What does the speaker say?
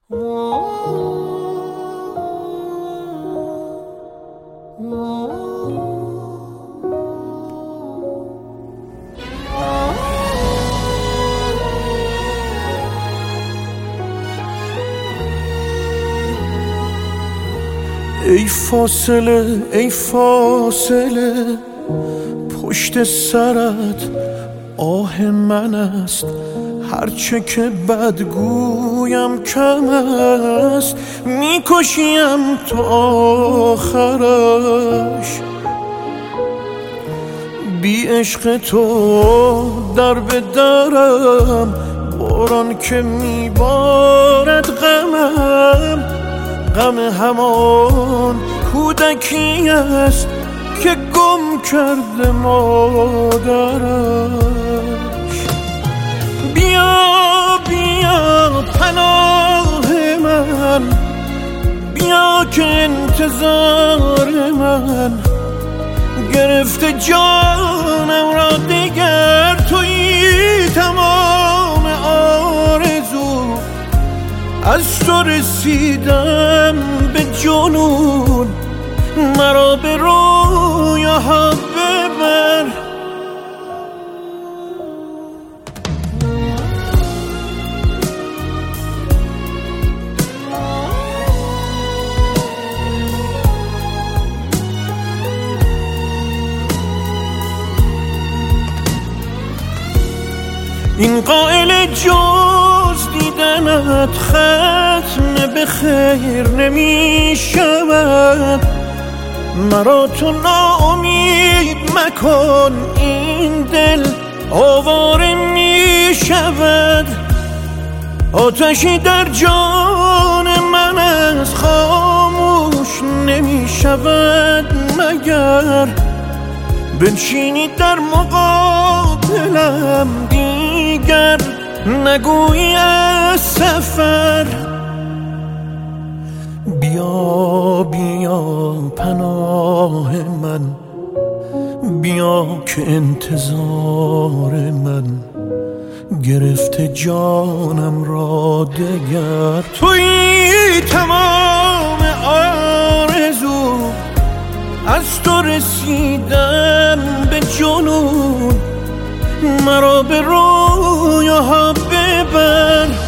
ای فاصله ای فاصله پشت سرت آه من است، هرچه که بدگویم کم است، میکشیم تا آخرش. بی عشق تو در به درم، باران که میبارد غمم، غم همان کودکی است که گم کرده مادرش. بیا بیا پناه من، بیا که انتظار من گرفته جانم را دیگر. تویی تمام آرزو، از تو رسیدم به جنون، مرا به رویاها ببر. این قائل جز دیدنت ختم به خیر نمی شود، مرا تو ناامید مکن، این دل آواره می شود. آتشی در جان من از خاموش نمی شود مگر بنشینی در مقابلم، دیگر نگویی از سفر. بیا بیا پناه من، بیا که انتظار من گرفته جانم را دگر. تویی تمام آرزو، از تو رسیدم به جنون، مرا به رویاها ببر.